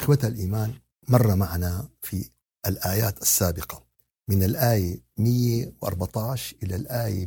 إخوة الإيمان، مر معنا في الآيات السابقة من الآية 114 إلى الآية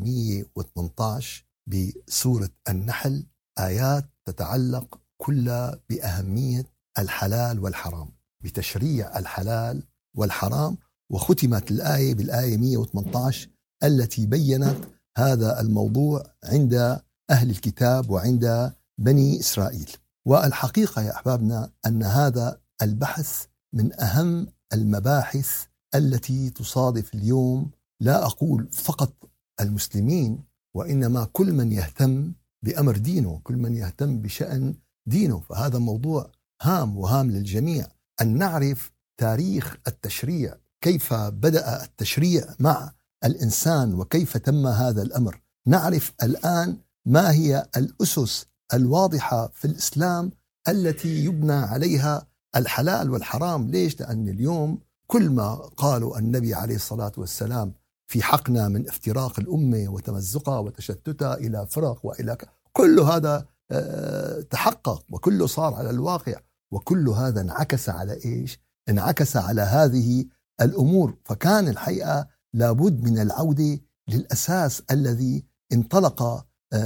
118 بسورة النحل آيات تتعلق كلها بأهمية الحلال والحرام، بتشريع الحلال والحرام. وختمت الآية بالآية 118 التي بيّنت هذا الموضوع عند أهل الكتاب وعند بني إسرائيل. والحقيقة يا أحبابنا أن هذا البحث من أهم المباحث التي تصادف اليوم، لا أقول فقط المسلمين، وإنما كل من يهتم بأمر دينه، كل من يهتم بشأن دينه. فهذا موضوع هام وهام للجميع أن نعرف تاريخ التشريع، كيف بدأ التشريع مع الإنسان وكيف تم هذا الأمر. نعرف الآن ما هي الأسس الواضحة في الإسلام التي يبنى عليها الحلال والحرام. ليش؟ لأن اليوم كل ما قالوا النبي عليه الصلاة والسلام في حقنا من افتراق الأمة وتمزقها وتشتتها إلى فرق وإلى كل هذا تحقق، وكله صار على الواقع، وكل هذا انعكس على إيش؟ انعكس على هذه الأمور. فكان الحقيقة لابد من العودة للأساس الذي انطلق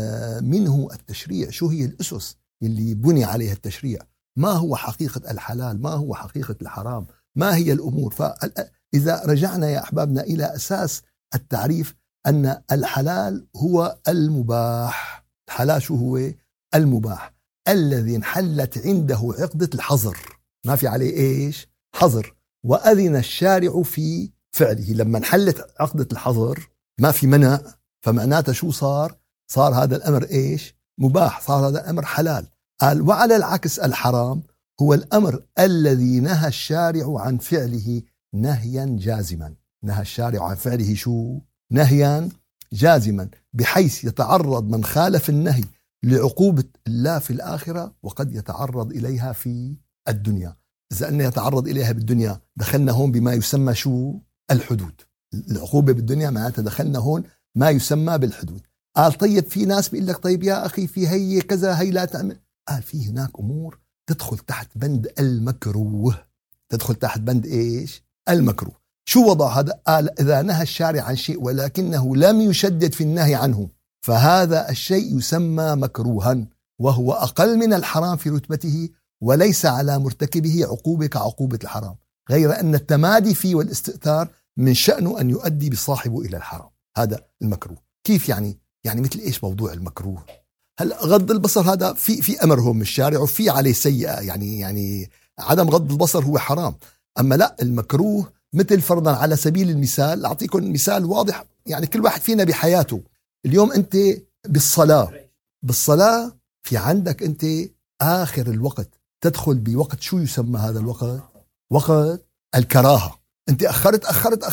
منه التشريع. شو هي الأسس اللي بني عليها التشريع؟ ما هو حقيقة الحلال؟ ما هو حقيقة الحرام؟ ما هي الأمور؟ فإذا رجعنا يا أحبابنا إلى أساس التعريف أن الحلال هو المباح. الحلال شو هو؟ المباح الذي انحلت عنده عقدة الحظر، ما في عليه إيش؟ حظر، وأذن الشارع في فعله. لما انحلت عقدة الحظر ما في منع، فمعناته شو صار؟ صار هذا الأمر إيش؟ مباح، صار هذا الأمر حلال. قال وعلى العكس الحرام هو الأمر الذي نهى الشارع عن فعله نهيا جازما. نهى الشارع عن فعله شو؟ نهيا جازما، بحيث يتعرض من خالف النهي لعقوبة الله في الآخرة، وقد يتعرض إليها في الدنيا. إذا أنه يتعرض إليها بالدنيا دخلنا هون بما يسمى شو؟ الحدود. العقوبة بالدنيا معناتها دخلنا هون ما يسمى بالحدود. قال طيب في ناس بيقول لك طيب يا أخي في هي كذا هي لا تعمل. قال في هناك أمور تدخل تحت بند المكروه. تدخل تحت بند إيش؟ المكروه. شو وضع هذا؟ قال إذا نهى الشارع عن شيء ولكنه لم يشدد في النهي عنه فهذا الشيء يسمى مكروها، وهو أقل من الحرام في رتبته، وليس على مرتكبه عقوبة كعقوبة الحرام، غير أن التمادي فيه والاستئثار من شأنه أن يؤدي بصاحبه إلى الحرام. هذا المكروه. كيف يعني؟ يعني مثل إيش موضوع المكروه؟ هلا غض البصر هذا في أمر هو من الشارع وفي عليه سيئة، يعني عدم غض البصر هو حرام. أما لا، المكروه مثل فرضا على سبيل المثال، أعطيكم مثال واضح، يعني كل واحد فينا بحياته. اليوم أنت بالصلاة في عندك أنت آخر الوقت تدخل بوقت شو يسمى هذا الوقت؟ وقت الكراهة. أنت أخرت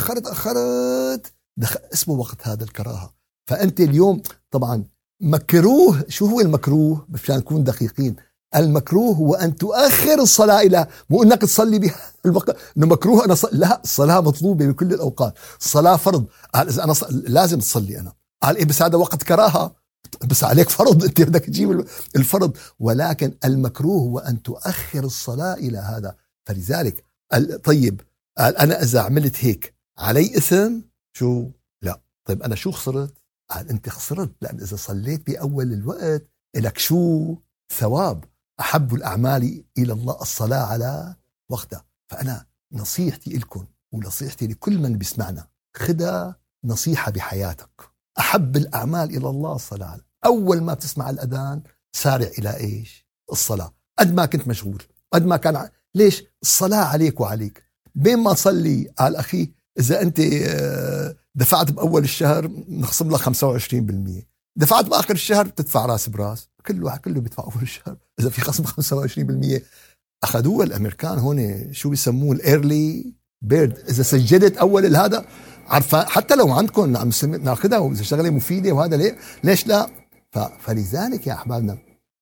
اسمه وقت هذا الكراهة. فأنت اليوم طبعا مكروه. شو هو المكروه؟ مشان نكون دقيقين، المكروه هو أن تؤخر الصلاة إلى، مو أنك تصلي بها الوقت إنه مكروه. لا، الصلاة مطلوبة بكل الأوقات، الصلاة فرض. قال إذا أنا لازم تصلي أنا. قال إيه بس هذا وقت كراهة، بس عليك فرض، أنت بدك تجيب الفرض. ولكن المكروه هو أن تؤخر الصلاة إلى هذا. فلذلك طيب قال أنا إذا عملت هيك علي إثم؟ شو؟ لا. طيب أنا شو خسرت؟ قال أنت خسرت، لأن إذا صليت بأول الوقت لك شو؟ ثواب. أحب الأعمال إلى الله الصلاة على وقتها. فأنا نصيحتي لكم ونصيحتي لكل من بيسمعنا، خدها نصيحة بحياتك. أحب الأعمال إلى الله الصلاة. أول ما بتسمع الأذان سارع إلى إيش؟ الصلاة. قد ما كنت مشغول، قد ما كان ليش؟ الصلاة عليك وعليك. بين ما تصلي قال أخي إذا أنت دفعت بأول الشهر نخصم لك 25%، دفعت بآخر الشهر بتدفع راس براس. كل واحد كله بيدفع أول الشهر إذا في خصم 25%. أخذوه الأمريكان هون شو بيسموه الإيرلي بيرد. إذا سجلت أول هذا عارفة، حتى لو عندكم عم ناخدها وإذا شغلة مفيدة وهذا ليش لا؟ فلذلك يا أحبابنا،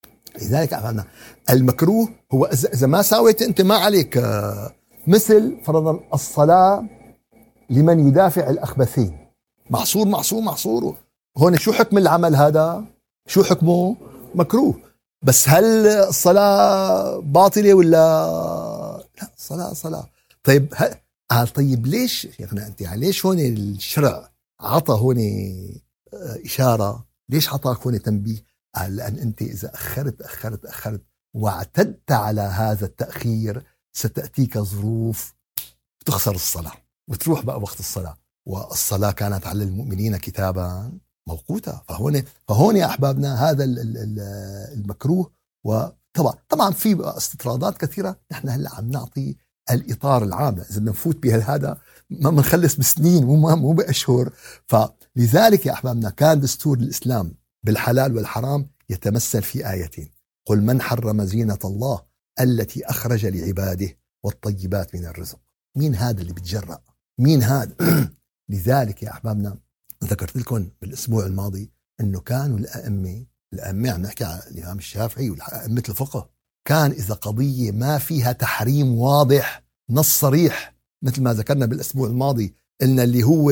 المكروه هو إذا ما ساويت أنت ما عليك. مثل فرضا الصلاة لمن يدافع الأخبثين، معصور. هون شو حكم العمل هذا؟ شو حكمه؟ مكروه. بس هل الصلاة باطلة ولا لا، صلاة. طيب طيب ليش شيخنا أنت يعني ليش هون الشرع عطى هون إشارة؟ ليش عطاك هون تنبيه؟ قال لأن أنت إذا أخرت واعتدت على هذا التأخير ستأتيك ظروف تخسر الصلاة وتروح بقى وقت الصلاة، والصلاة كانت على المؤمنين كتابا موقوتا. فهون يا أحبابنا هذا المكروه. وطبعا في استطرادات كثيرة، نحن هلا عم نعطي الإطار العام، إذا بدنا نفوت بهذا ما بنخلص بسنين مو بأشهر. فلذلك يا أحبابنا كان دستور الإسلام بالحلال والحرام يتمثل في آيتين: قل من حرم زينة الله التي أخرج لعباده والطيبات من الرزق. مين هذا اللي بتجرأ؟ مين هذا؟ لذلك يا أحبابنا ذكرت لكم بالأسبوع الماضي أنه كانوا الأئمة عم نحكي على الإمام الشافعي وأئمة الفقه، كان إذا قضية ما فيها تحريم واضح نص صريح، مثل ما ذكرنا بالأسبوع الماضي قلنا اللي هو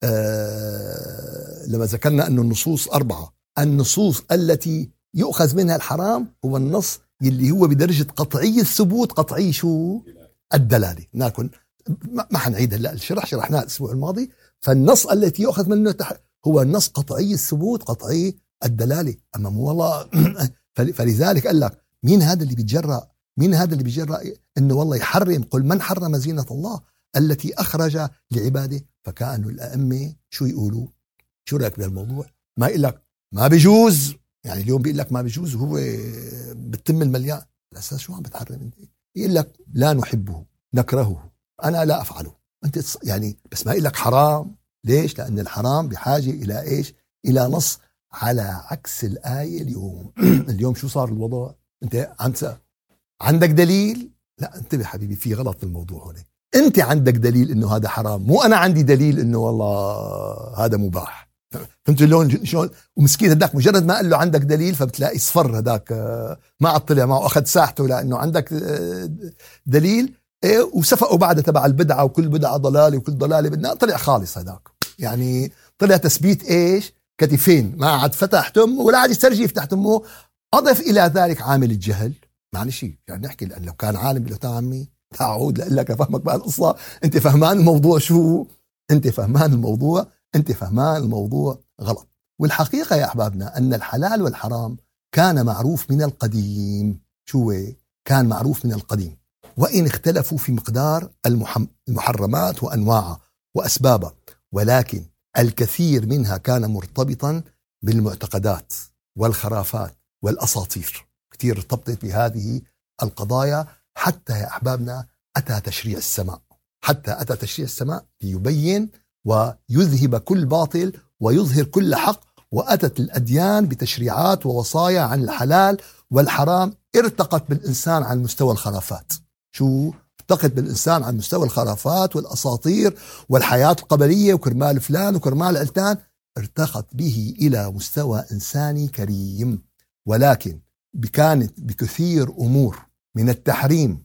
لما ذكرنا أنه النصوص 4، النصوص التي يؤخذ منها الحرام هو النص اللي هو بدرجة قطعي الثبوت، قطعي شو؟ الدلالة. ناكل ما حنعيد هلا الشرح، شرحناه الأسبوع الماضي. فالنص التي يؤخذ منه هو النص قطعي الثبوت، قطعي الدلالة. أما مو والله فلذلك قال لك مين هذا اللي بيتجرأ؟ مين هذا اللي بيتجرأ إنه والله يحرم؟ قل من حرم زينة الله التي أخرج لعباده. فكانوا الأئمة شو يقولوا؟ شو رأيك بهالموضوع؟ ما يقول لك ما بيجوز، يعني اليوم بيقول لك ما بيجوز وهو بتم المليان، الأساس شو عم بتحرم انت؟ يقول لك لا نحبه نكرهه أنا لا أفعله. أنت يعني بس ما يقول لك حرام. ليش؟ لأن الحرام بحاجة إلى إيش؟ إلى نص. على عكس الآية اليوم اليوم شو صار الوضع؟ أنت عندك دليل؟ لا انتبه حبيبي، في غلط في الموضوع هنا. أنت عندك دليل إنه هذا حرام، مو أنا عندي دليل إنه والله هذا مباح. فهمت اللون شلون؟ ومسكين هداك مجرد ما قال له عندك دليل فبتلاقي صفر، هداك ما عطلع معه أخذ ساحته لأنه عندك دليل. وسفقوا بعد تبع البدعة، وكل بدعة ضلالة وكل ضلالة بدنا، طلع خالص هداك. يعني طلع تثبيت إيش؟ كتفين، ما عاد فتح تمه ولا عاد يسترجي يفتح تمه. أضف إلى ذلك عامل الجهل. معلش يعني نحكي، لأن لو كان عالم بيقول له عمي تعود لك أفهمك بقى القصة، أنت فهمان الموضوع شو؟ أنت فهمان الموضوع غلط. والحقيقة يا أحبابنا أن الحلال والحرام كان معروف من القديم. شو كان معروف من القديم؟ وإن اختلفوا في مقدار المحرمات وأنواعها وأسبابها، ولكن الكثير منها كان مرتبطا بالمعتقدات والخرافات والأساطير. كثير ارتبطت بهذه القضايا حتى يا أحبابنا أتى تشريع السماء ليبين ويذهب كل باطل ويظهر كل حق. وأتت الأديان بتشريعات ووصايا عن الحلال والحرام ارتقت بالإنسان عن مستوى الخرافات. شو ارتقت بالإنسان عن مستوى الخرافات والأساطير والحياة القبلية وكرمال فلان وكرمال علتان، ارتقت به إلى مستوى إنساني كريم. ولكن كانت بكثير أمور من التحريم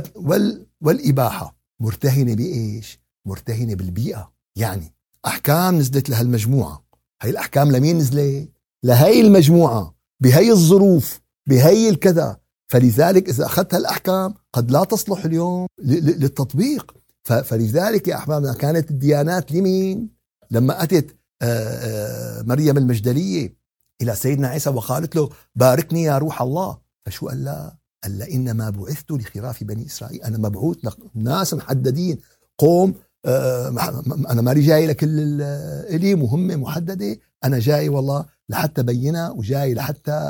والإباحة مرتهنة بإيش؟ مرتهنة بالبيئة. يعني أحكام نزلت لها المجموعة، هاي الأحكام لمين نزلت؟ لهي المجموعة بهي الظروف بهي الكذا. فلذلك إذا أخذت الأحكام قد لا تصلح اليوم للتطبيق. فلذلك يا أحبابنا كانت الديانات لمين؟ لما أتت مريم المجدلية إلى سيدنا عيسى وقالت له باركني يا روح الله، فشو قال لا؟ قال لا إنما بعثت لخراف بني إسرائيل، أنا مبعوث ناس محددين، قوم أنا ما جاي لكل إلي مهمة محددة، أنا جاي والله لحتى بينا وجاي لحتى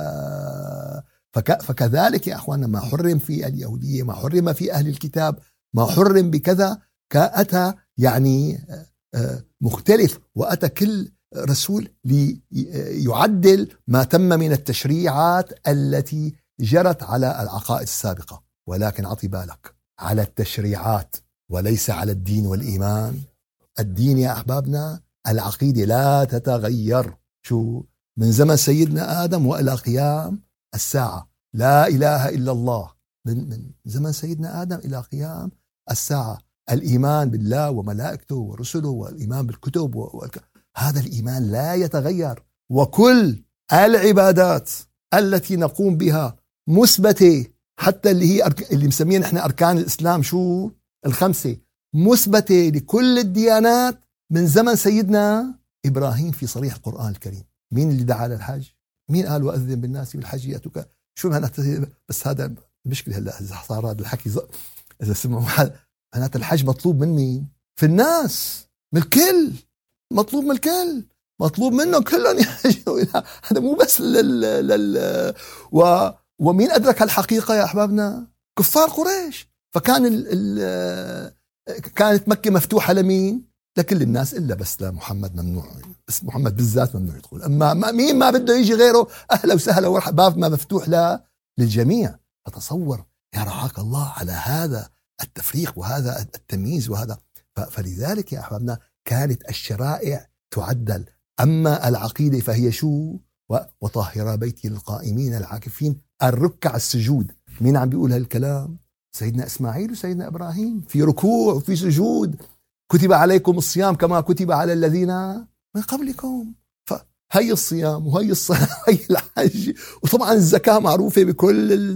فكذلك يا أخوانا ما حرم في اليهودية، ما حرم في أهل الكتاب، ما حرم بكذا، كأتى يعني مختلف. وأتى كل رسول ليعدل ما تم من التشريعات التي جرت على العقائد السابقة. ولكن عطي بالك على التشريعات وليس على الدين والإيمان. الدين يا أحبابنا العقيدة لا تتغير. شو من زمن سيدنا آدم وإلى قيام الساعة لا إله إلا الله. من زمن سيدنا آدم إلى قيام الساعة الإيمان بالله وملائكته ورسله والإيمان بالكتب هذا الإيمان لا يتغير. وكل العبادات التي نقوم بها مثبتة حتى اللي هي اللي مسميين احنا أركان الإسلام شو الخمسة، مثبتة لكل الديانات من زمن سيدنا إبراهيم في صريح القرآن الكريم. مين اللي دعا للحج؟ مين قال وأذن بالناس بالحج يأتوك؟ شو معناته؟ بس هذا مشكلة هلا إذا صار هذا الحكي إذا سمعوا معناته الحج مطلوب من مين؟ في الناس، من الكل، مطلوب من الكل، مطلوب منهم كلهم يحجوا. هذا مو بس ومين أدرك الحقيقة يا أحبابنا؟ كفار قريش. فكان كانت مكة مفتوحة لمين؟ لكل الناس إلا بس لمحمد ممنوع، بس محمد بالذات ممنوع يدخل. أما مين ما بده يجي غيره أهلا وسهلا ورحب، باب ما مفتوح للجميع. فتصور يا رعاك الله على هذا التفريق وهذا التمييز وهذا. فلذلك يا أحبابنا كانت الشرائع تعدل. أما العقيدة فهي شو؟ وطهر بيتي للقائمين العاكفين الركع السجود. مين عم بيقول هالكلام؟ سيدنا إسماعيل وسيدنا إبراهيم، في ركوع وفي سجود. كتب عليكم الصيام كما كتب على الذين من قبلكم. فهي الصيام وهي الصلاة وهي الحج، وطبعا الزكاة معروفة بكل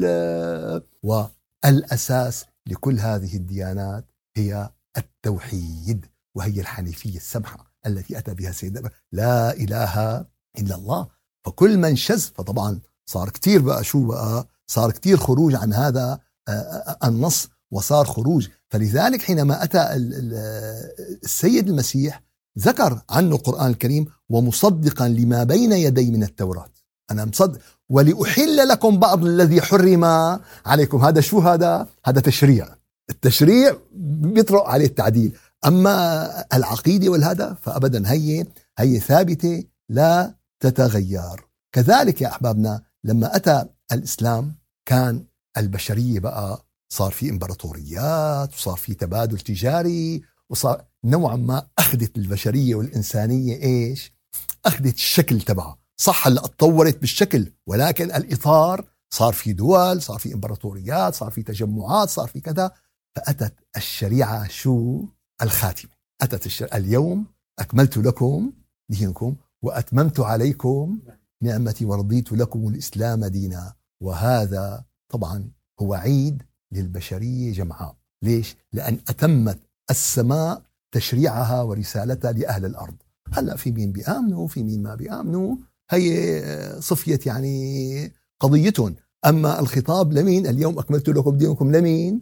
والأساس لكل هذه الديانات هي التوحيد، وهي الحنيفية السمحة التي أتى بها سيدنا لا إله إلا الله. فكل من شذ، فطبعا صار كتير بقى شو بقى، صار كتير خروج عن هذا النص، وصار خروج. فلذلك حينما أتى السيد المسيح ذكر عنه القرآن الكريم ومصدقا لما بين يدي من التوراة، أنا مصدق ولأحل لكم بعض الذي حرم عليكم. هذا شو؟ هذا تشريع. التشريع بيطرق عليه التعديل. أما العقيدة والهدى فأبدا هي ثابتة لا تتغير. كذلك يا أحبابنا لما أتى الإسلام كان البشرية بقى صار في إمبراطوريات وصار في تبادل تجاري، وصار نوعا ما أخذت البشرية والإنسانية إيش؟ أخذت الشكل تبعها. صح هلا اتطورت بالشكل، ولكن الإطار صار في دول، صار في إمبراطوريات، صار في تجمعات، صار في كذا. فأتت الشريعة شو؟ الخاتمة. أتت اليوم أكملت لكم دينكم وأتممت عليكم نعمتي ورضيت لكم الإسلام دينا. وهذا طبعا هو عيد للبشرية جمعاء. ليش؟ لأن أتمت السماء تشريعها ورسالتها لأهل الأرض. هلأ في مين بيآمنوا في مين ما بيآمنوا، هي صفية يعني قضيتهم. أما الخطاب لمين؟ اليوم أكملت لكم دينكم لمين؟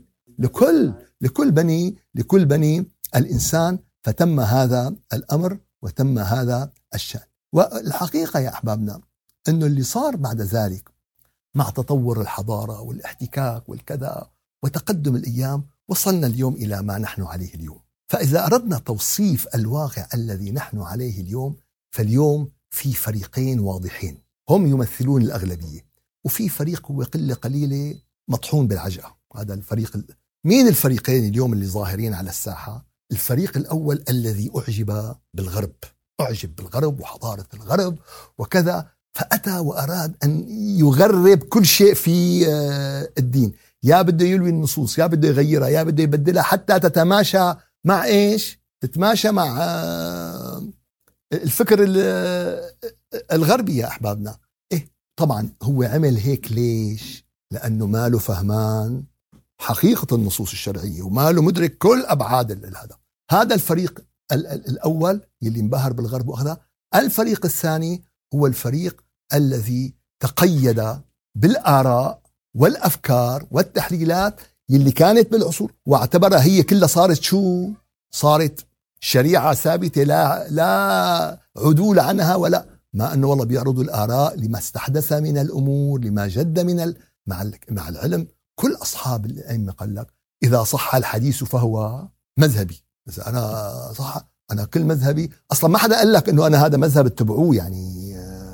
لكل بني الإنسان. فتم هذا الأمر وتم هذا الشأن. والحقيقة يا أحبابنا أنه اللي صار بعد ذلك مع تطور الحضارة والاحتكاك والكذا وتقدم الأيام وصلنا اليوم إلى ما نحن عليه اليوم. فإذا أردنا توصيف الواقع الذي نحن عليه اليوم، فاليوم في فريقين واضحين هم يمثلون الأغلبية، وفي فريق هو قلة قليلة مطحون بالعجقة. هذا الفريق. مين الفريقين اليوم اللي ظاهرين على الساحة؟ الفريق الأول الذي أعجب بالغرب وحضارة الغرب وكذا، فأتى وأراد أن يغرب كل شيء في الدين. يا بده يلوي النصوص، يا بده يغيرها، يا بده يبدلها حتى تتماشى مع إيش؟ تتماشى مع الفكر الغربي يا أحبابنا. طبعا هو عمل هيك ليش؟ لأنه ماله فهمان حقيقة النصوص الشرعية وماله مدرك كل أبعاد هذا الفريق الأول يلي انبهر بالغرب وأخذها. الفريق الثاني هو الفريق الذي تقيد بالآراء والأفكار والتحليلات يلي كانت بالعصور واعتبرها هي كلها صارت شو؟ صارت شريعة ثابتة لا عدول عنها ولا، ما أنه والله بيعرضوا الآراء لما استحدث من الأمور، لما جد من مع العلم. كل أصحاب الأئمة قال لك إذا صح الحديث فهو مذهبي. إذا أنا صح أنا كل مذهبي أصلا ما حدا قال لك إنه أنا هذا مذهب اتبعوه يعني.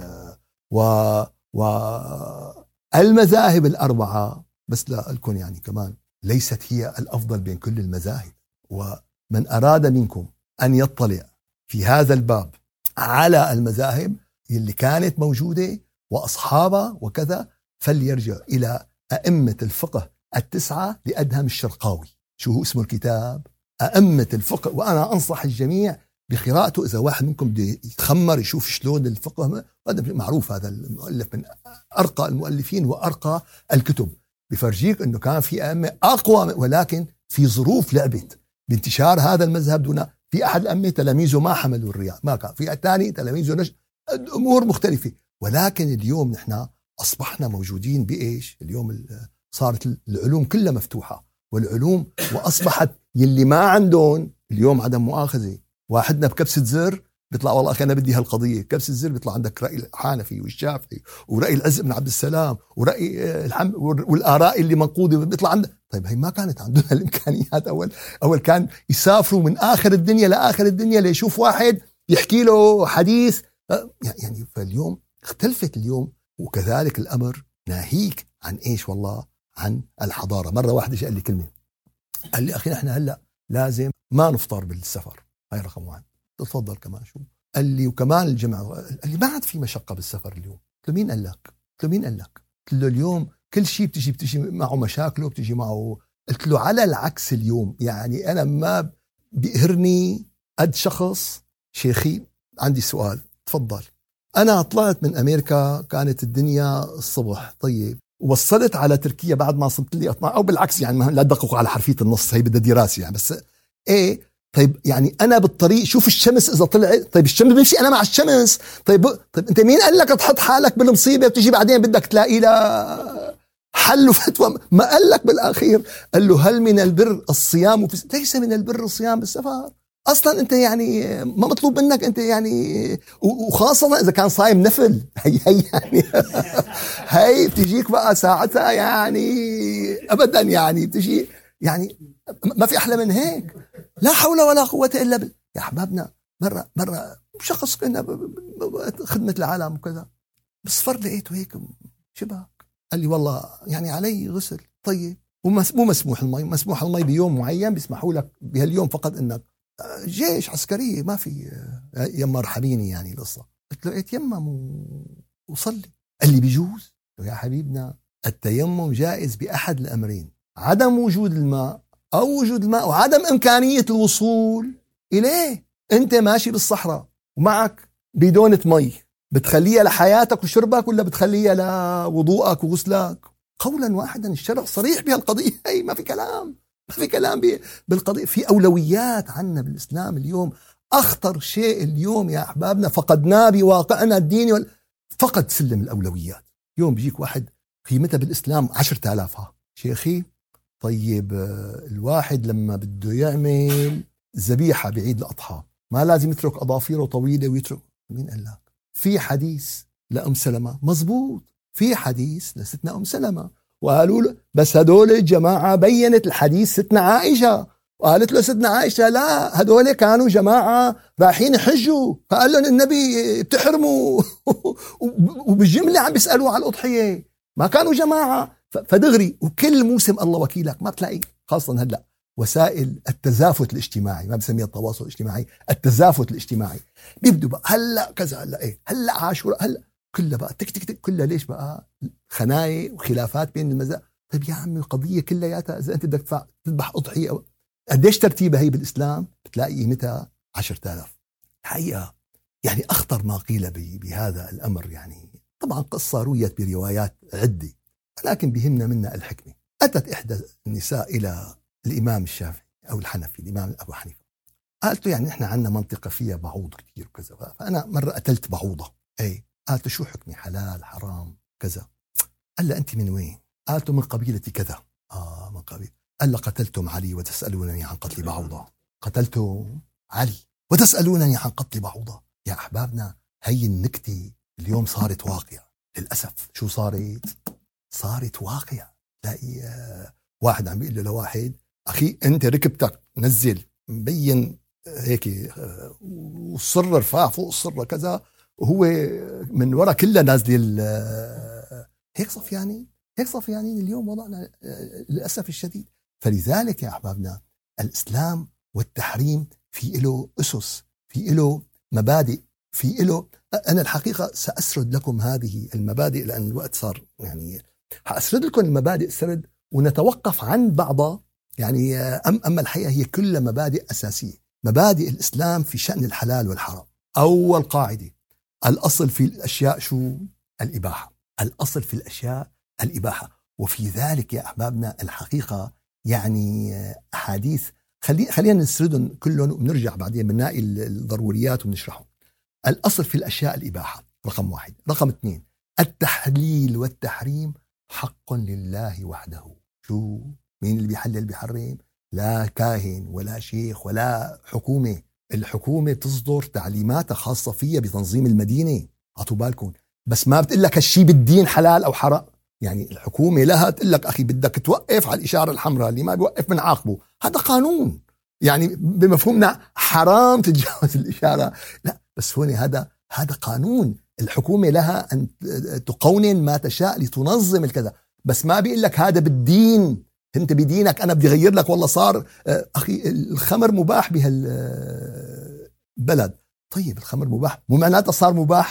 المذاهب الأربعة بس لا أقولكم يعني كمان ليست هي الأفضل بين كل المذاهب. ومن أراد منكم أن يطلع في هذا الباب على المذاهب اللي كانت موجودة وأصحابها وكذا فليرجع إلى أئمة الفقه التسعة لأدهم الشرقاوي. شو هو اسمه الكتاب؟ أئمة الفقه. وأنا أنصح الجميع بقراءته. إذا واحد منكم بده يتخمر يشوف شلون الفقه، هذا معروف، هذا المؤلف من أرقى المؤلفين وأرقى الكتب. بفرجيك أنه كان في أئمة أقوى، ولكن في ظروف لعبت بانتشار هذا المذهب دون في أحد الأئمة تلاميذه ما حملوا الرياء، ما كان في الثاني تلاميذه أمور مختلفة. ولكن اليوم نحن أصبحنا موجودين بإيش؟ اليوم صارت العلوم كلها مفتوحة، والعلوم وأصبحت يلي ما عندهم اليوم عدم مؤاخذة، واحدنا بكبسة زر بيطلع والله أخي أنا بدي هالقضية، كبسة زر بيطلع عندك رأي الحنفي والشافعي ورأي العز بن عبد السلام ورأي والآراء اللي منقودة بيطلع عندك. طيب هي ما كانت عندنا الإمكانيات. أول كان يسافروا من آخر الدنيا لآخر الدنيا ليشوف واحد يحكي له حديث يعني. فاليوم اختلفت اليوم، وكذلك الأمر ناهيك عن إيش والله عن الحضارة. مرة واحدة قال لي كلمة، قال لي أخي نحن هلأ لازم ما نفطر بالسفر، هاي رقم واحد. تفضل كمان شو؟ قال لي وكمان الجمعة، قال لي ما عاد في مشقة بالسفر اليوم. قلت له مين قال لك؟ قلت له اليوم كل شيء بتجي معه مشاكله، بتجي معه. قلت له على العكس اليوم، يعني أنا ما بيقهرني قد شخص. شيخي عندي سؤال، تفضل. أنا طلعت من أمريكا كانت الدنيا الصبح طيب، ووصلت على تركيا بعد ما صمت لي أطمع، أو بالعكس يعني لا تدققوا على حرفية النص، هي بدها دراسة يعني. بس إيه طيب يعني أنا بالطريق شوف الشمس إذا طلعت، طيب الشمس بمشي أنا مع الشمس. طيب أنت مين قال لك تحط حالك بالمصيبة وتجي بعدين بدك تلاقي لها حل وفتوى؟ ما قال لك بالأخير؟ قال له هل من البر الصيام ليس من البر الصيام بالسفر. أصلا أنت يعني ما مطلوب منك أنت يعني، وخاصة إذا كان صايم نفل. هي يعني هي بتجيك بقى ساعتها يعني أبدا يعني بتجي يعني ما في أحلى من هيك. لا حول ولا قوة إلا بالله. يا أحبابنا مرة شخص كنا خدمة العالم وكذا، بالصفر لقيته هيك شبك، قال لي والله يعني علي غسل. طيب مو مسموح المي، مسموح المي بيوم معين بيسمحوا لك بهاليوم فقط، انك جيش عسكرية ما في يما ارحميني يعني القصة. قلت له اتيمم وصلي. قال لي بيجوز؟ يا حبيبنا التيمم جائز بأحد الأمرين: عدم وجود الماء أو وجود الماء وعدم إمكانية الوصول إليه. أنت ماشي بالصحراء ومعك بيدونة مي، بتخليها لحياتك وشربك ولا بتخليها لوضوءك وغسلك؟ قولا واحدا الشرع صريح بهالقضية. هي ما في كلام، ما في كلام بالقضية. في أولويات عنا بالإسلام اليوم. أخطر شيء اليوم يا أحبابنا فقدناه بواقعنا الديني، فقد سلم الأولويات. يوم بيجيك واحد قيمتها بالإسلام 10,000. شيخي طيب الواحد لما بده يعمل ذبيحة بعيد الأضحى ما لازم يترك أظافيره طويلة ويترك؟ مين قال لك؟ في حديث لأم سلمة مزبوط، في حديث لستنا أم سلمة، وقالوا له بس هدول الجماعة بينت الحديث ستنا عائشة، وقالت له ستنا عائشة لا هدول كانوا جماعة رايحين يحجوا، فقال لهم النبي بتحرموا وبالجملة عم بيسألوا على الأضحية، ما كانوا جماعة. فدغري وكل موسم الله وكيلك ما بتلاقي، خاصة هلأ وسائل التزافت الاجتماعي، ما بسميها التواصل الاجتماعي، التزافت الاجتماعي، بيبدو بقى هلأ كذا هلأ ايه هلأ عاشوراء هلأ كلها بقى تك تك تك كلها. ليش بقى؟ خنايق وخلافات بين المذاهب. طيب يا عمي القضية كلياتها إذا أنت بدك تذبح أضحية أو قديش ترتيبها هي بالإسلام بتلاقي قيمتها 10,000. الحقيقة يعني أخطر ما قيل بهذا الأمر، يعني طبعا قصة رويت بروايات عدة، لكن بهمنا منها الحكمة. أتت إحدى النساء إلى الإمام الشافعي أو الحنفي، الإمام أبو حنيفة، قالت له يعني إحنا عندنا منطقة فيها بعوض كتير وكذا، فأنا مرة قتلت بعوضة. أي قالت له شو حكمي، حلال حرام كذا؟ قال له أنت من وين؟ قالت له من قبيلة كذا. من قبيلة. قال له قتلتم علي وتسألونني عن قتل بعوضة؟ قتلتم علي وتسألونني عن قتل بعوضة؟ يا أحبابنا هي النكتة اليوم صارت واقع للأسف. شو صارت واقع. تلاقي واحد عم بيقول له لواحد أخي أنت ركبتك نزل مبين هيك والصرة رفاع فوق الصرة كذا، وهو من وراء كلها نازل هيك صفيانين اليوم وضعنا للأسف الشديد. فلذلك يا أحبابنا الإسلام والتحريم في له أسس، في له مبادئ، في له. أنا الحقيقة سأسرد لكم هذه المبادئ لأن الوقت صار، يعني هأسرد لكم المبادئ سرد ونتوقف عن بعضها يعني. أما الحقيقة هي كلها مبادئ أساسية. مبادئ الإسلام في شأن الحلال والحرام. أول قاعدة: الأصل في الأشياء شو؟ الإباحة. الأصل في الأشياء الإباحة. وفي ذلك يا أحبابنا الحقيقة يعني أحاديث خلينا نسردهم كلهم ونرجع بعدين بنلاقي الضروريات ونشرحهم. الأصل في الأشياء الإباحة رقم 1. رقم 2 التحليل والتحريم حق لله وحده. شو مين اللي بيحلل بيحرم؟ لا كاهن ولا شيخ ولا حكومة. الحكومة تصدر تعليمات خاصة فيها بتنظيم المدينة، عطوا بالكم، بس ما بتقول لك هالشي بالدين حلال أو حرام. يعني الحكومة لها تقول لك أخي بدك توقف على الإشارة الحمراء، اللي ما بيوقف بنعاقبه، هذا قانون. يعني بمفهومنا حرام تتجاوز الإشارة، لا بس هون هذا قانون. الحكومة لها أن تقونن ما تشاء لتنظم الكذا، بس ما بيقول لك هذا بالدين، انت بدينك انا بدي اغير لك والله صار اخي الخمر مباح بهالبلد. طيب الخمر مباح مو معناتها صار مباح،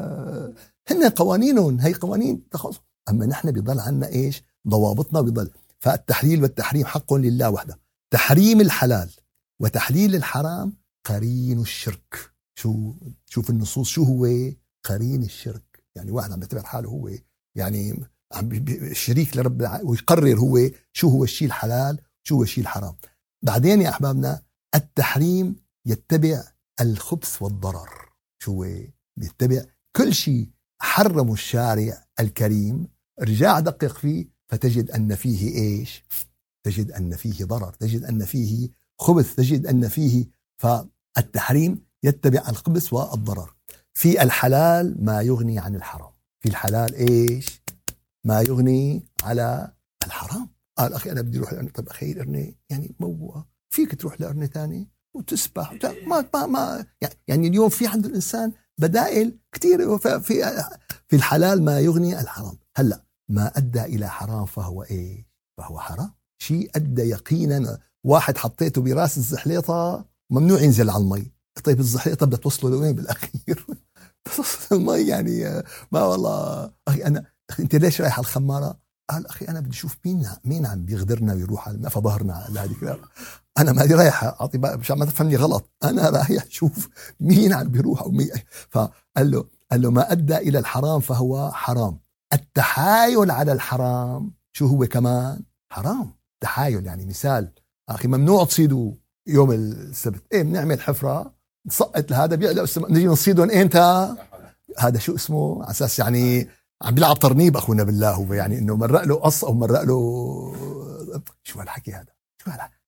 هن قوانينهم، هي قوانين تخص. اما نحن بيضل عنا ايش؟ ضوابطنا بيضل. فالتحليل والتحريم حق لله وحده. تحريم الحلال وتحليل الحرام قرين الشرك. شوف النصوص شو هو قرين الشرك. يعني واحد عم بيعتبر حاله هو يعني شريك لرب ويقرر هو شو هو الشيء الحلال شو هو الشيء الحرام. بعدين يا أحبابنا التحريم يتبع الخبث والضرر. شو بيتبع كل شيء حرم الشارع الكريم، رجع دقق فيه فتجد أن فيه إيش؟ تجد أن فيه ضرر، تجد أن فيه خبث، تجد أن فيه. فالتحريم يتبع الخبث والضرر. في الحلال ما يغني عن الحرام. في الحلال إيش؟ ما يغني على الحرام. قال أخي أنا بدي أروح لأرنة. طب أخي الأرنة يعني موقوعة، فيك تروح لأرنة تاني وتسبح ما يعني اليوم في عند الإنسان بدائل كتير. في الحلال ما يغني الحرام. هلأ ما أدى إلى حرام فهو إيه؟ فهو حرام. شيء أدى يقينا. واحد حطيته براس الزحليطة ممنوع ينزل على المي. طيب الزحليطة بدها توصله لوين بالأخير؟ توصل المي يعني ما والله أخي أنا أنت ليش رايح على الخمارة؟ قال أخي أنا بدي أشوف مين عم بيغدرنا ويروح على فظهرنا على هذيك. أنا ما رايح أعطي مشان ما تفهمني غلط، أنا رايح أشوف مين عم بيروح أو مين. فقال له ما أدى إلى الحرام فهو حرام. التحايل على الحرام شو هو كمان؟ حرام. تحايل يعني مثال أخي ممنوع تصيدوا يوم السبت. إيه بنعمل حفرة نسقط لهذا بيعلق السماء نجي نصيدهم إمتى؟ هذا شو اسمه؟ على أساس يعني عم بيلعب ترنيب أخونا بالله. هو يعني إنه مرق له قص أو مرق له شو هالحكي هذا؟ شو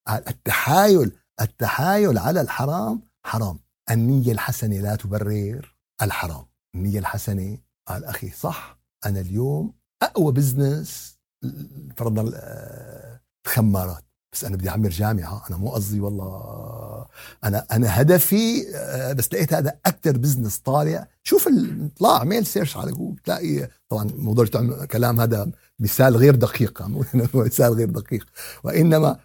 التحايل على الحرام حرام. النية الحسنة لا تبرر الحرام. النية الحسنة قال أخي صح أنا اليوم أقوى بزنس فرضنا الخمارات، بس أنا بدي أعمر جامعة. أنا مو قصدي والله أنا هدفي، بس لقيت هذا أكتر بزنس طالع. شوف طلع عمل سيرش على جوجل تلاقي طبعا موضوع كلام هذا مثال غير دقيق، مثال غير دقيق. وإنما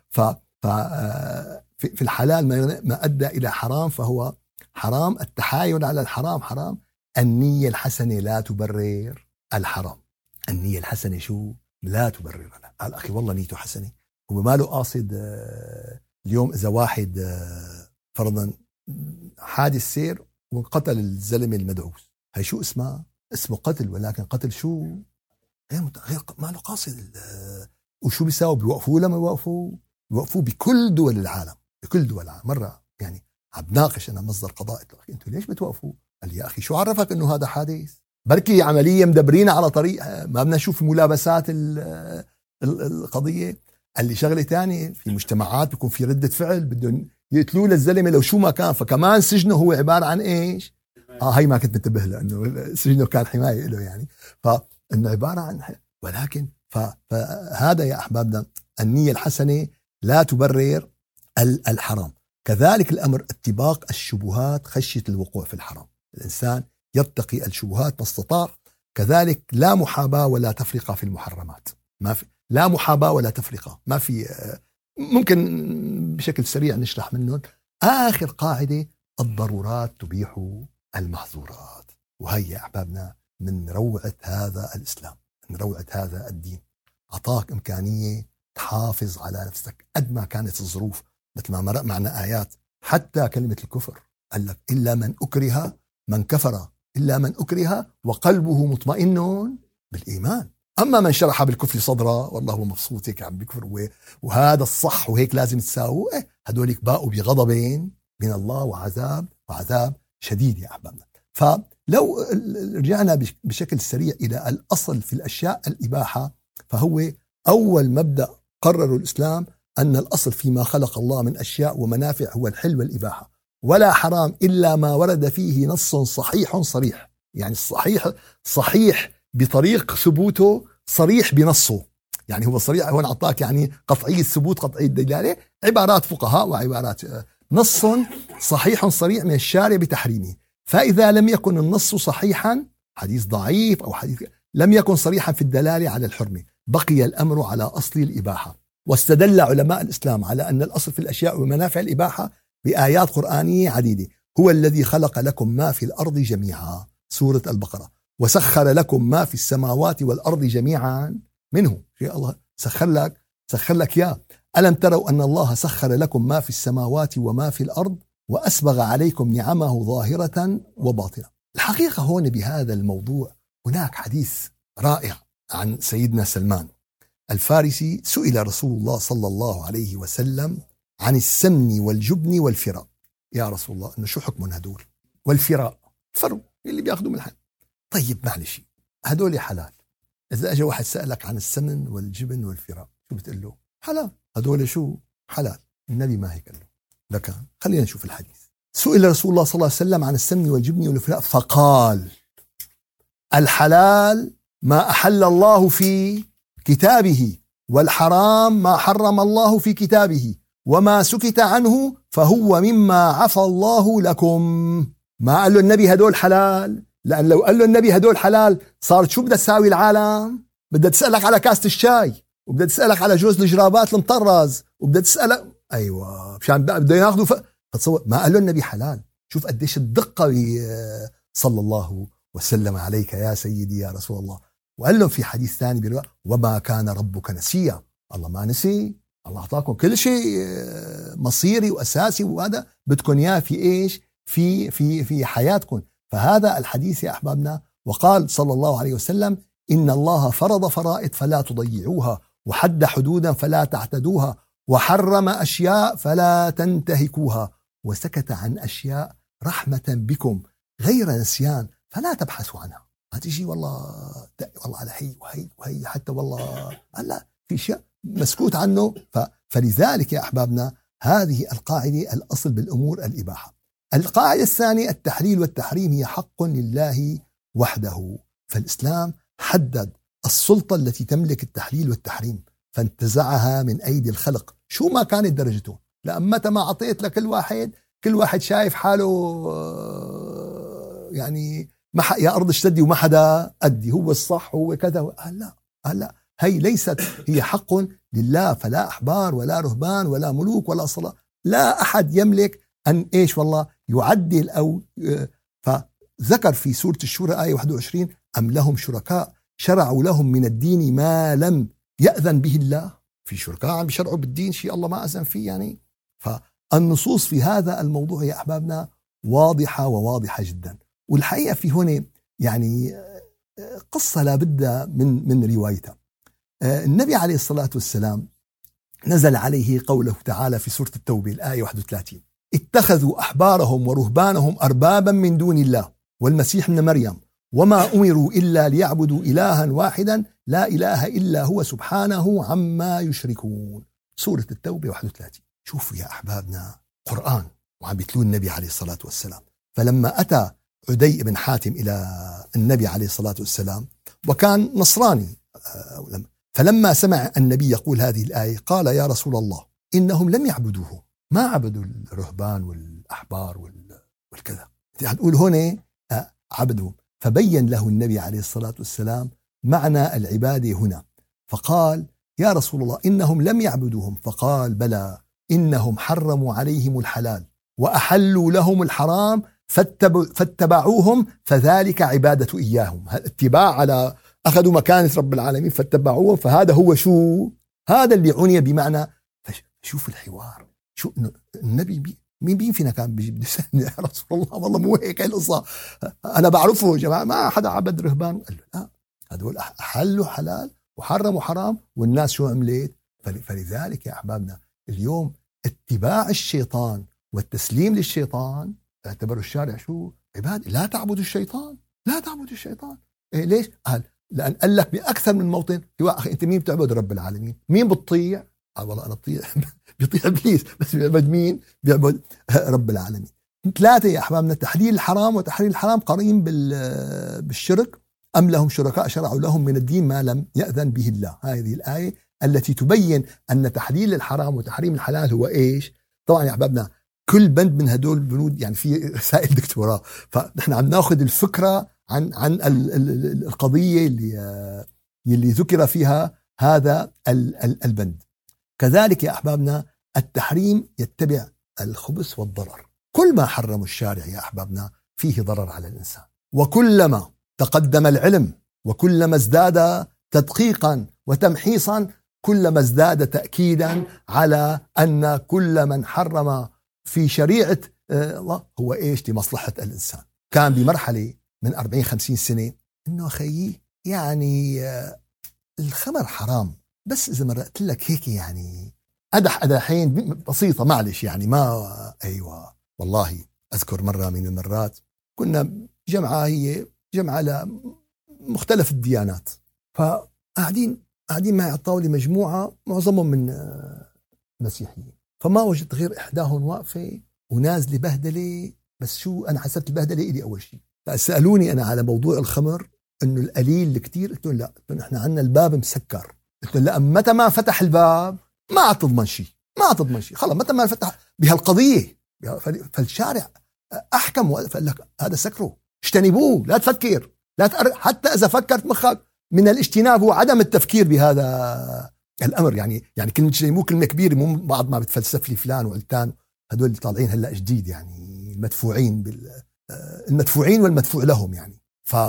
في الحلال ما أدى إلى حرام فهو حرام. التحايل على الحرام حرام. النية الحسنة لا تبرر الحرام. النية الحسنة شو؟ لا تبرر. قال أخي والله نيته حسنة، هو ما له قاصد. اليوم إذا واحد فرضا حادث سير وقتل الزلمة المدعوس، هاي شو اسمه قتل، ولكن قتل شو غير ما له قاصد. وشو بيساوي؟ بيوقفوه لما يوقفوه بكل دول العالم، بكل دول العالم. مرة يعني عم بناقش أنا مصدر قضائي، أنتوا ليش بتوقفوا؟ قال لي يا أخي شو عرفك إنه هذا حادث؟ بركي عملية مدبرين على طريق، ما بدنا نشوف ملابسات القضية. قال لي شغلة تانية، في مجتمعات بيكون في ردة فعل بدهم يقتلوه للزلمة لو شو ما كان، فكمان سجنه هو عبارة عن إيش؟ هاي ما كنت منتبه له إنه سجنه كان حماية له يعني. فإنه عبارة عن ولكن فهذا يا أحبابنا النية الحسنة لا تبرر الحرام. كذلك الأمر اتباق الشبهات خشية الوقوع في الحرام. الإنسان يتقي الشبهات ما استطاع. كذلك لا محاباة ولا تفرقة في المحرمات. ما في لا محاباة ولا تفرقة، ما في. ممكن بشكل سريع نشرح منهم. آخر قاعدة الضرورات تبيح المحظورات. وهي يا أحبابنا من روعة هذا الإسلام، من روعة هذا الدين. أعطاك إمكانية تحافظ على نفسك قد ما كانت الظروف. مثل ما مرق معنا آيات حتى كلمة الكفر قال لك إلا من أكره من كفر إلا من أكره وقلبه مطمئن بالإيمان. أما من شرح بالكفر صدره والله هو مبسوط هيك عم بكفر وهذا الصح وهيك لازم تساووا، هدولك باقوا بغضبين من الله وعذاب شديد يا أحبابنا. فلو رجعنا بشكل سريع إلى الأصل في الأشياء الإباحة، فهو أول مبدأ قرروا الإسلام أن الأصل فيما خلق الله من أشياء ومنافع هو الحل والإباحة، ولا حرام إلا ما ورد فيه نص صحيح صريح. يعني صحيح بطريق ثبوته، صريح بنصه. يعني هو صريح هون أعطاك يعني قطعي الثبوت قطعي الدلالة، عبارات فقهاء وعبارات نص صحيح صريح من الشارع بتحريمه. فإذا لم يكن النص صحيحا، حديث ضعيف أو حديث لم يكن صريحا في الدلالة على الحرمة، بقي الأمر على أصل الإباحة. واستدل علماء الإسلام على أن الأصل في الأشياء ومنافع الإباحة بآيات قرآنية عديدة. هو الذي خلق لكم ما في الأرض جميعا، سورة البقرة، وسخر لكم ما في السماوات والأرض جميعا منه. شيء الله سخر لك يا ألم تروا أن الله سخر لكم ما في السماوات وما في الأرض وأسبغ عليكم نعمه ظاهرة وباطنة. الحقيقة هون بهذا الموضوع هناك حديث رائع عن سيدنا سلمان الفارسي. سئل رسول الله صلى الله عليه وسلم عن السمن والجبن والفراء. يا رسول الله إنه شو حكم هدول؟ والفراء فرو اللي بياخدوا من الحل. طيب معلش هدول حلال. إذا أجى واحد سألك عن السمن والجبن والفراء شو بتقول له؟ حلال. هدول شو؟ حلال. النبي ما هيك قال له. لكن خلينا نشوف الحديث. سئل رسول الله صلى الله عليه وسلم عن السمن والجبن والفراء فقال: الحلال ما أحل الله في كتابه، والحرام ما حرم الله في كتابه، وما سكت عنه فهو مما عفى الله لكم. ما قال له النبي هدول حلال، لأن لو قال له النبي هدول حلال صارت شو بدها تساوي العالم؟ بدها تسألك على كاسة الشاي، وبدها تسألك على جوز الجرابات المطرز، وبدها تسألك أيوة مشان بده ياخذوا فتصور. ما قال له النبي حلال. شوف قديش الدقة صلى الله وسلم عليك يا سيدي يا رسول الله. وقال لهم في حديث ثاني بيقول: وما كان ربك نسيا. الله ما نسي، الله أعطاكم كل شيء مصيري وأساسي، وهذا بدكم إياه في إيش؟ في حياتكم. فهذا الحديث يا أحبابنا. وقال صلى الله عليه وسلم: إن الله فرض فرائض فلا تضيعوها، وحد حدودا فلا تعتدوها، وحرم أشياء فلا تنتهكوها، وسكت عن أشياء رحمة بكم غير نسيان فلا تبحثوا عنها. ما تيجي والله على هي وهي حتى والله لا في شيء مسكوت عنه. فلذلك يا أحبابنا هذه القاعدة الأصل بالأمور الإباحة. القاعدة الثانية التحليل والتحريم هي حق لله وحده. فالإسلام حدد السلطة التي تملك التحليل والتحريم فانتزعها من أيدي الخلق شو ما كانت درجته. لأن متى ما عطيت لكل واحد شايف حاله يعني يا أرض اشتدي وما حدا أدي، هو الصح هو كذا. لا هي ليست هي حق لله. فلا أحبار ولا رهبان ولا ملوك ولا صلاة، لا أحد يملك أن إيش والله يعدل أو فذكر في سورة الشورى آية 21: أم لهم شركاء شرعوا لهم من الدين ما لم يأذن به الله. في شركاء عم بيشرعوا بالدين شيء الله ما أذن فيه يعني. فالنصوص في هذا الموضوع يا أحبابنا واضحة وواضحة جدا. والحقيقة في هنا يعني قصة لا بد من روايتها. النبي عليه الصلاة والسلام نزل عليه قوله تعالى في سورة التوبة الآية 31: اتخذوا أحبارهم ورهبانهم أربابا من دون الله والمسيح ابن مريم وما أمروا إلا ليعبدوا إلها واحدا لا إله إلا هو سبحانه عما يشركون. سورة التوبة 31. شوفوا يا أحبابنا قرآن وعم بيتلو النبي عليه الصلاة والسلام. فلما أتى عدي بن حاتم إلى النبي عليه الصلاة والسلام وكان نصراني، فلما سمع النبي يقول هذه الآية قال: يا رسول الله إنهم لم يعبدوه، ما عبدوا الرهبان والأحبار والكذا، تقول هنا عبدوا. فبين له النبي عليه الصلاة والسلام معنى العبادة هنا، فقال: يا رسول الله إنهم لم يعبدوهم. فقال: بلى، إنهم حرموا عليهم الحلال وأحلوا لهم الحرام فاتبعوهم فذلك عبادة إياهم. اتباع على أخذوا مكانة رب العالمين فاتبعوهم، فهذا هو شو هذا اللي عني بمعنى. شوف الحوار، شو النبي مين فينا كان بيجي يا رسول الله والله مو هيك القصة، أنا بعرفه يا جماعة ما حدا عبد رهبان. قال له لا، هدول أحلوا حلال وحرموا حرام، والناس شو عملت؟ فلذلك يا أحبابنا اليوم اتباع الشيطان والتسليم للشيطان اعتبروا الشارع شو؟ عبادة. لا تعبدوا الشيطان، لا تعبدوا الشيطان. إيه ليش؟ قال لأن قال لك بأكثر من موطن أخي أنت مين بتعبد؟ رب العالمين. مين بتطيع؟ قال والله أنا بطيع بيطيع إبليس، بس بيعبد مين؟ بيعبد رب العالمين. 3 يا أحبابنا تحليل الحرام وتحريم الحرام قرين بالشرك. أم لهم شركاء شرعوا لهم من الدين ما لم يأذن به الله. هذه الآية التي تبين أن تحليل الحرام وتحريم الحلال هو إيش؟ طبعا يا أحبابنا كل بند من هدول البنود يعني في رسائل دكتوراه، فنحن عم ناخذ الفكرة عن القضية اللي ذكر فيها هذا البند. كذلك يا أحبابنا التحريم يتبع الخبث والضرر. كل ما حرم الشارع يا أحبابنا فيه ضرر على الإنسان، وكلما تقدم العلم وكلما ازداد تدقيقا وتمحيصا كلما ازداد تأكيدا على أن كل من حرم في شريعة الله هو إيش؟ لمصلحة الإنسان. كان بمرحلة من 40-50 سنة إنه خيي يعني الخمر حرام، بس إذا مرقت لك هيك يعني أدحين بسيطة معلش يعني ما أيوة. والله أذكر مرة من المرات كنا جمعة، هي جمعة لمختلف الديانات، فقاعدين معي على الطاولة مجموعة معظمهم من مسيحيين، فما وجدت غير إحداهم واقفة ونازلة بهدلة. بس شو أنا حسبت البهدلة إلي أول شيء. سألوني أنا على موضوع الخمر إنه القليل الكتير، قلت لهم لا، قلت لهم إحنا عنا الباب مسكر، قلت لهم لا متى ما فتح الباب ما عتضمن شيء، ما تضمن شيء خلاص متى ما فتح بهالقضية. فالشارع أحكم وقال لك هذا سكره، اجتنبوه، لا تفكر، حتى إذا فكرت مخك من الاجتناب هو عدم التفكير بهذا الأمر. يعني كلمة اجتنبوه كلمة كبيرة، مو بعض ما بتفلسف لي فلان وعلتان، هدول اللي طالعين هلا جديد يعني المدفوعين المدفوعين والمدفوع لهم يعني.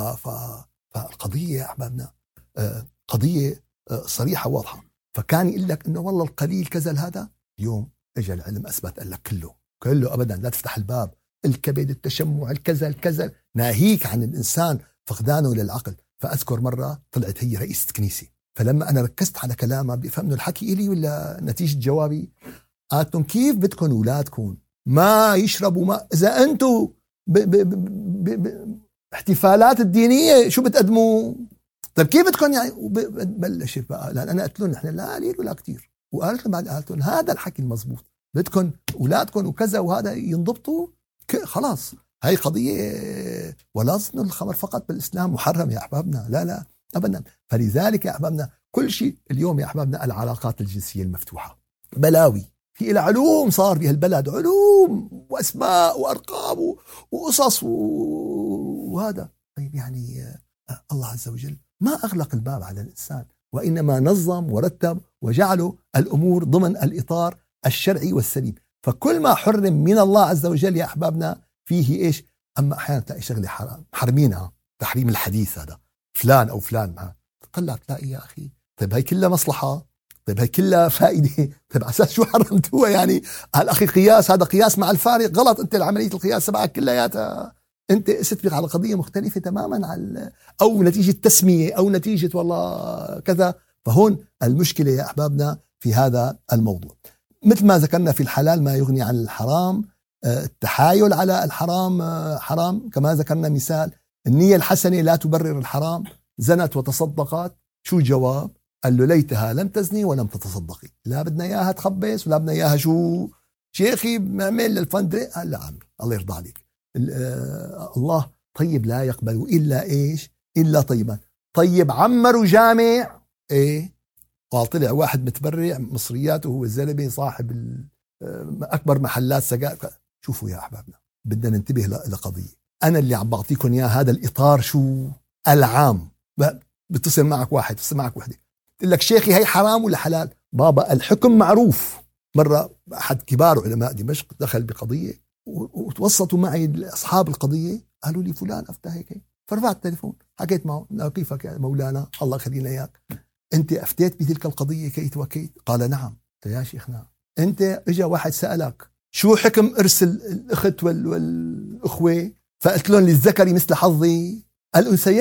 فالقضية يا أحبابنا قضية صريحة واضحة. فكان يقول لك إنه والله القليل كذا هذا، اليوم اجى العلم أثبت قال لك كله أبدا لا تفتح الباب، الكبد، التشمع، الكذا ناهيك عن الإنسان فقدانه للعقل. فأذكر مرة طلعت هي رئيسة كنيسة، فلما أنا ركزت على كلامها بفهم إنه الحكي إلي ولا نتيجة جوابي، قالتهم كيف بدكم أولادكم ما يشربوا ما إذا أنتوا احتفالات الدينية شو بتقدموا؟ طيب كيف بدكم يعني؟ بلشت بقى لأن أنا قلت لهم نحن لا قليل ولا كتير، وقالت لهم بعد قالت لهم هذا الحكي المزبوط، بدكم أولادكم وكذا وهذا ينضبطوا خلاص. هاي قضية. ولا أظن الخمر فقط بالإسلام محرم يا أحبابنا، لا أبدا. فلذلك يا أحبابنا كل شيء اليوم يا أحبابنا العلاقات الجنسية المفتوحة بلاوي في إلى علوم صار بهالبلد، علوم وأسماء وأرقام وقصص وهذا. طيب يعني الله عز وجل ما أغلق الباب على الإنسان، وإنما نظم ورتب وجعله الأمور ضمن الإطار الشرعي والسليم. فكل ما حرم من الله عز وجل يا أحبابنا فيه إيش؟ أما أحيانا تلاقي شغلة حرام حرمينها، تحريم الحديث هذا فلان أو فلان معه، تطلع تلاقي يا أخي طيب هاي كلها مصلحة، طيب هاي كلها فائدة، طيب أساس شو حرمتوها يعني؟ الأخي قياس، هذا قياس مع الفارق غلط، أنت العملية القياس تبعك كلياتها أنت استفق على قضية مختلفة تماما على أو نتيجة تسمية أو نتيجة والله كذا. فهون المشكلة يا أحبابنا في هذا الموضوع. مثل ما ذكرنا في الحلال ما يغني عن الحرام، التحايل على الحرام حرام. كما ذكرنا مثال النية الحسنة لا تبرر الحرام، زنت وتصدقت، شو الجواب؟ قال له ليتها لم تزني ولم تتصدقي، لا بدنا إياها تخبص ولا بدنا إياها شو شيخي معمل للفندق. قال لا عمي الله يرضى عليك، الله طيب لا يقبل إلا إيش؟ إلا طيبا. طيب عمروا جامع إيه؟ وطلع واحد متبرع مصرياته هو الزلمة صاحب أكبر محلات سجائر. شوفوا يا أحبابنا بدنا ننتبه لقضية، أنا اللي عم بعطيكم إياه هذا الإطار شو العام. بتصل معك واحد، بتصل معك وحدة تقول لك شيخي هي حرام ولا حلال؟ بابا الحكم معروف. مرة أحد كبار علماء دمشق دخل بقضية وتوسطوا معي أصحاب القضية، قالوا لي فلان أفتى هيك، فرفعت التليفون حكيت معه كيفك يا مولانا الله خلينا إياك، أنت أفتيت بتلك القضية كيت وكيت؟ قال نعم. يا شيخنا أنت إجا واحد سألك شو حكم إرسل الأخت والأخوة، فقلت لهم للذكر مثل حظ الأنثيين.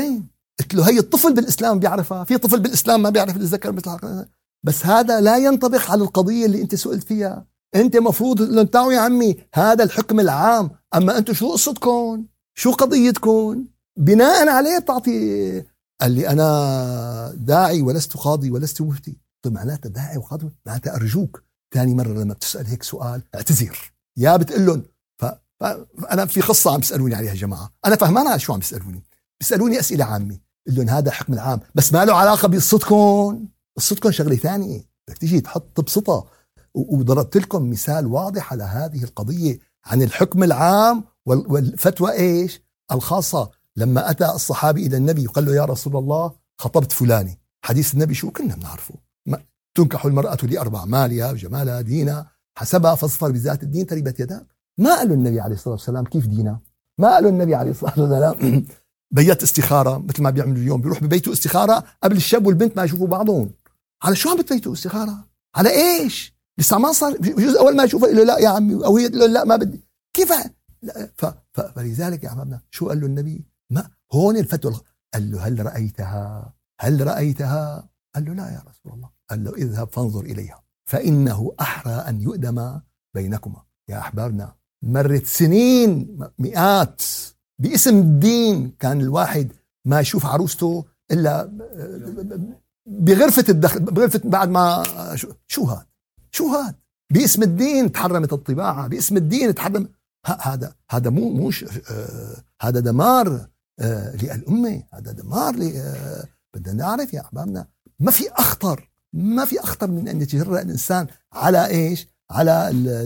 قلت له هي الطفل بالإسلام بيعرفها، في طفل بالإسلام ما بيعرف الذكر مثل، بس هذا لا ينطبق على القضية اللي أنت سئلت فيها. أنت مفروض أن تعوا يا عمي هذا الحكم العام، أما أنتم شو قصتكم؟ شو قضيتكم؟ بناء عليه بتعطي. قال لي أنا داعي ولست قاضي ولست مفتي. طيب معناته داعي وقاضي، معناته أرجوك ثاني مرة لما بتسأل هيك سؤال اعتذر، يا بتقول لهم فأنا في قصة عم بيسألوني عليها جماعة، أنا فهمان على شو عم بيسألوني أسئلة عامة، قل لهم هذا حكم العام بس ما له علاقة بقصتكم، قصتكم شغلة ثانية، بدك تيجي تحط تبسطها. وضربت لكم مثال واضح على هذه القضية عن الحكم العام والفتوى إيش الخاصة. لما أتى الصحابي إلى النبي وقال له يا رسول الله خطبت فلاني، حديث النبي شو كنا بنعرفه، تنكح المرأة لأربع: مالها وجمالها دينها حسبها فاصفر بذات الدين تربت يداك. ما قال له النبي عليه الصلاة والسلام كيف دينها، ما قال له النبي عليه الصلاة والسلام بيت استخارة مثل ما بيعملوا اليوم، بيروح ببيته استخارة قبل الشاب والبنت ما يشوفوا بعضهم. على شو عم بتبيتوا استخارة؟ على إيش؟ لسه ما صار، بجوز أول ما يشوفه له لا يا عمي، أو هي له لا ما بدي، كيف؟ فلذلك يا عمامنا شو قال له النبي؟ ما هون الفتوى. قال له هل رأيتها؟ هل رأيتها؟ قال له لا يا رسول الله. قال له اذهب فانظر إليها فإنه أحرى أن يؤدم بينكما. يا أحبابنا مرت سنين مئات باسم الدين، كان الواحد ما يشوف عروسته إلا بغرفة الدخل، بغرفة بعد ما شو هاد باسم الدين تحرمت الطباعة، باسم الدين تحرم. هذا مش هذا دمار للأمة، هذا دمار بدنا نعرف يا أحبابنا ما في أخطر من أن يتجرأ الإنسان على إيش؟ على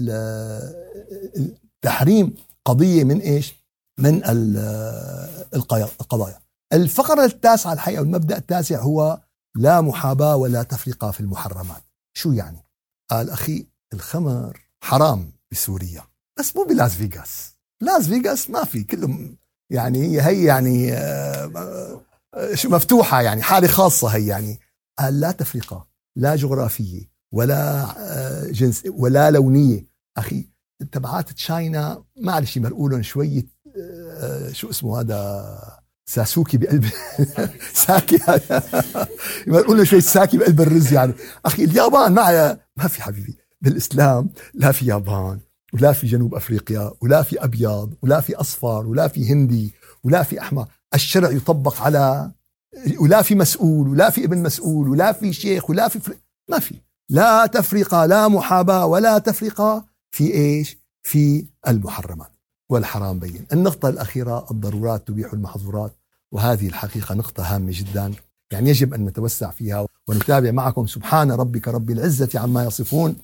التحريم قضية من إيش؟ من القضايا. الفقرة التاسعة الحقيقة والمبدأ التاسع هو لا محاباة ولا تفرقة في المحرمات. شو يعني؟ قال أخي الخمر حرام بسوريا بس مو بلاس فيغاس. لاس فيغاس ما في، كلهم يعني هي يعني شو مفتوحة، يعني حالة خاصة هي. يعني قال لا تفرقة، لا جغرافية ولا جنس ولا لونية. أخي تبعات تشاينا معلش مرقولهم شوية شو اسمه هذا ساسوكي بقلب ساكي هذا يقولوا شوي ساكي بقلب الرز. يعني أخي اليابان ما في حبيبي بالإسلام، لا في يابان ولا في جنوب أفريقيا ولا في أبيض ولا في أصفر ولا في هندي ولا في أحمر. الشرع يطبق على، ولا في مسؤول ولا في ابن مسؤول ولا في شيخ ولا في ما في. لا تفرقة، لا محاباة ولا تفرقة في إيش؟ في المحرمات والحرام بين. النقطة الأخيرة الضرورات تبيح المحظورات، وهذه الحقيقة نقطة هامة جدا، يعني يجب أن نتوسع فيها ونتابع معكم. سبحان ربك رب العزة عما يصفون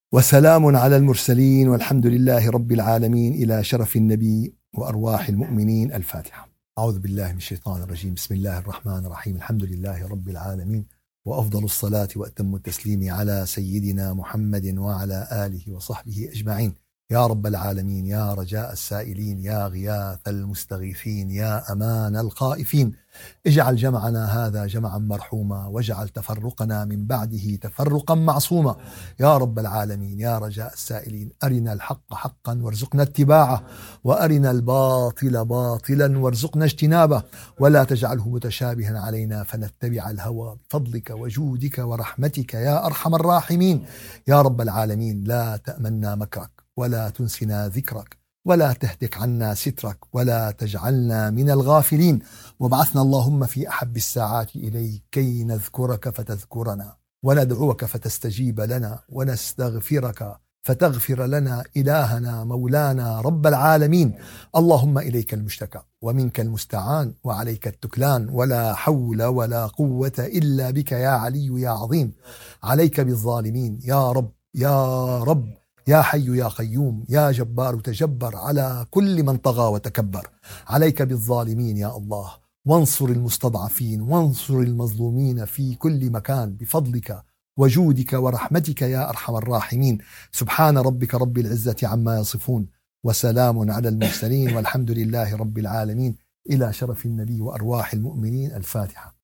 وسلام على المرسلين والحمد لله رب العالمين. إلى شرف النبي وأرواح المؤمنين. الفاتحة. أعوذ بالله من الشيطان الرجيم. بسم الله الرحمن الرحيم. الحمد لله رب العالمين، وأفضل الصلاة وأتم التسليم على سيدنا محمد وعلى آله وصحبه أجمعين. يا رب العالمين، يا رجاء السائلين، يا غياث المستغيثين، يا أمان الخائفين، اجعل جمعنا هذا جمعا مرحوما، واجعل تفرقنا من بعده تفرقا معصوما. يا رب العالمين، يا رجاء السائلين، أرنا الحق حقا وارزقنا اتباعه، وأرنا الباطل باطلا وارزقنا اجتنابه، ولا تجعله متشابها علينا فنتبع الهوى، بفضلك وجودك ورحمتك يا أرحم الراحمين. يا رب العالمين، لا تأمنا مكرك ولا تنسنا ذكرك ولا تهتك عنا سترك ولا تجعلنا من الغافلين. وابعثنا اللهم في أحب الساعات إليك كي نذكرك فتذكرنا، وندعوك فتستجيب لنا، ونستغفرك فتغفر لنا، إلهنا مولانا رب العالمين. اللهم إليك المشتكى ومنك المستعان وعليك التكلان، ولا حول ولا قوة إلا بك يا علي يا عظيم. عليك بالظالمين يا رب يا رب، يا حي يا قيوم، يا جبار تجبر على كل من طغى وتكبر. عليك بالظالمين يا الله، وانصر المستضعفين، وانصر المظلومين في كل مكان، بفضلك وجودك ورحمتك يا أرحم الراحمين. سبحان ربك رب العزة عما يصفون وسلام على المرسلين والحمد لله رب العالمين. إلى شرف النبي وأرواح المؤمنين. الفاتحة.